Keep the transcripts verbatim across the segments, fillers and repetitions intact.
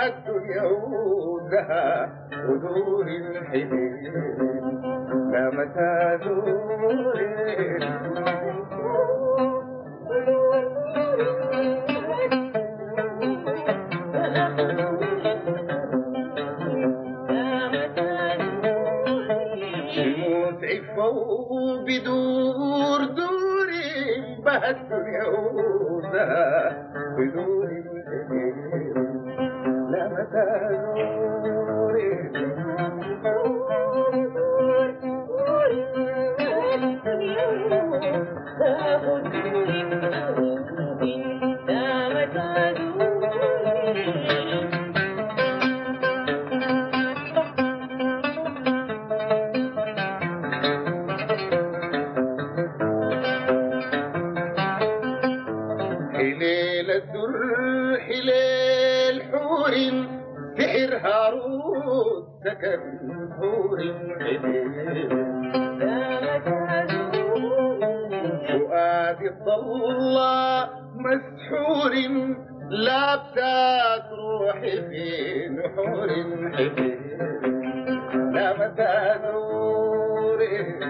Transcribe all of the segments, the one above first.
الدنيا ودها ودور الحليل لا متى دوري شموت عفوا بدور دوري بها الدنيا ودها بدور الحليل لا متى دوري حليل الدر حليل حور سحر هاروت سكن حور حليل فؤادي الضلة مسحور لابسات روحي في نحور حليل لا متى دوري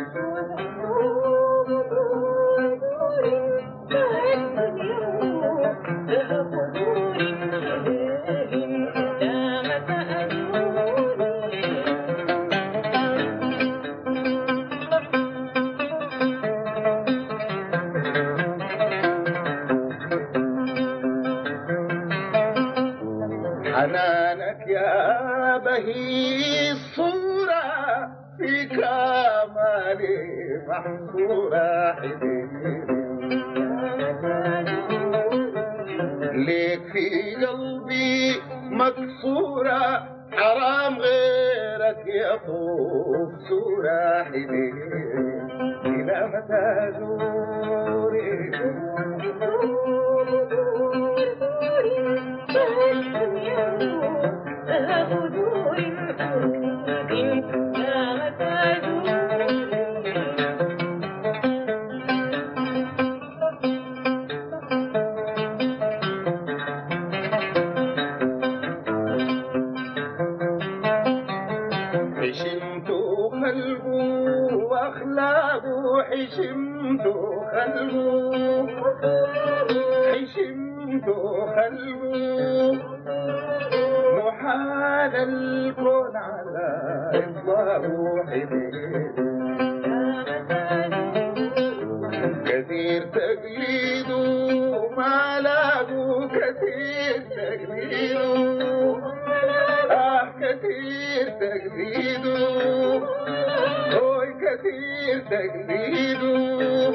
حنانك يا بهي الصورة في كمالي محصورة ليك في قلبي مكسورة حرام غيرك يطوف سورة إلى متى زوري حشمت خلقه واخلاقه حشمت خلقه حشمت خلقه محال الكون على إطلاقه حبيب كثير تقليده ما لاقوا كثير تقليده آه كثير تقليده أوي كثير تقليده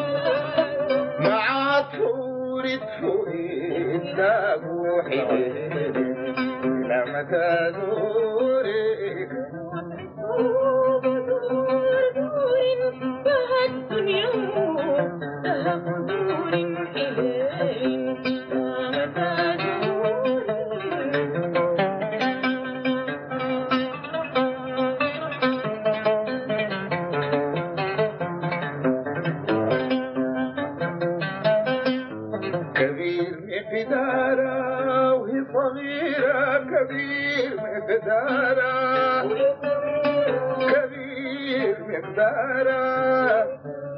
مع طفورة فوقي تلاقوا حبيب لا متى دوري كبير مقدارة وهي صغيرة كبير مقدارة كبير مقدارة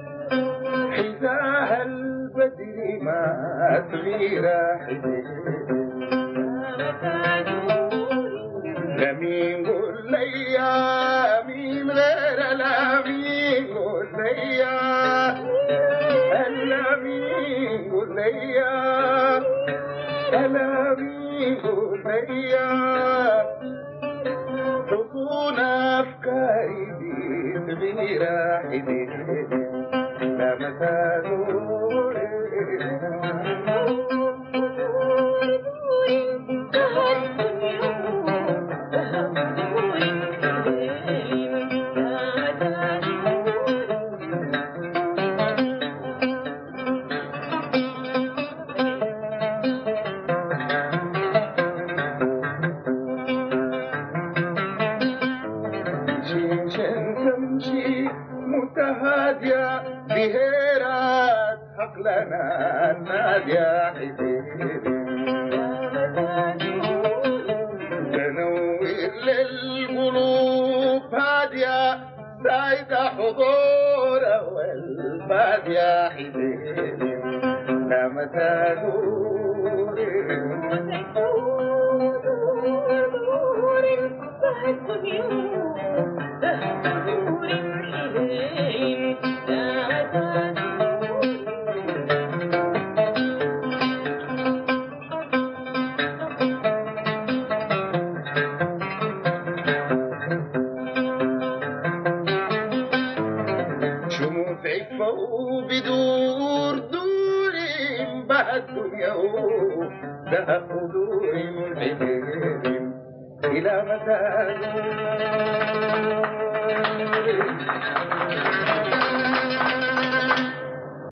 حذاها البدر ما تغيره لا مين قول ليا مين غير لا مين قول ليا ألا مين قول ليا ألا مين قول ليا حصون أفكاري دي تغير حدي لا متى دوري تمشي متهادية بهيرات حقلنا النادية حبيبي حضور والبعد يا حبيبي لا متى دور شموس عفة وبدور دور بعد دنيا ده حضور العلم إلى متى